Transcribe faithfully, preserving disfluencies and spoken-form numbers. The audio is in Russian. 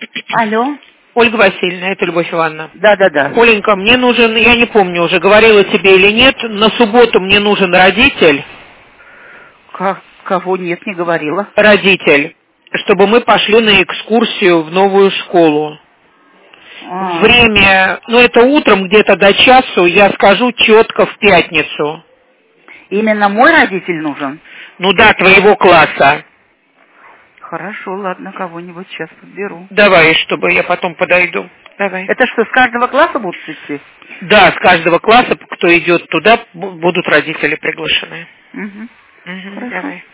Алло. Ольга Васильевна, это Любовь Ивановна. Да, да, да. Оленька, мне нужен, я не помню, уже говорила тебе или нет, на субботу мне нужен родитель. Как, кого нет, не говорила. Родитель, чтобы мы пошли на экскурсию в новую школу. А. Время, ну это утром где-то до часу, я скажу четко в пятницу. Именно мой родитель нужен? Ну да, твоего класса. Хорошо, ладно, кого-нибудь сейчас подберу. Давай, чтобы я потом подойду. Давай. Это что, с каждого класса будут идти? Да, с каждого класса, кто идет туда, будут родители приглашены. Угу. Угу, Хорошо. давай.